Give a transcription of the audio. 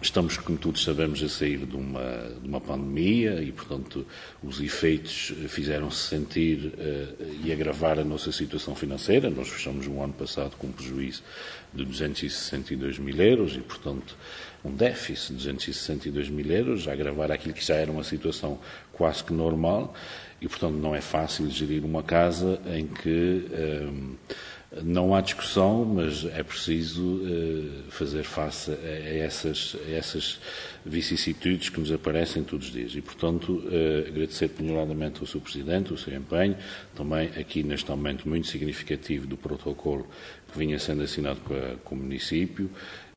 Estamos, como todos sabemos, a sair de uma pandemia e, portanto, os efeitos fizeram-se sentir e agravar a nossa situação financeira. Nós fechamos o ano passado com um prejuízo de 262 mil euros e, portanto, um déficit de 262 mil euros, a agravar aquilo que já era uma situação quase que normal e, portanto, não é fácil gerir uma casa em que não há discussão, mas é preciso fazer face a essas vicissitudes que nos aparecem todos os dias. E, portanto, agradecer penhoradamente ao Sr. Presidente o seu empenho, também aqui neste aumento muito significativo do protocolo que vinha sendo assinado com o município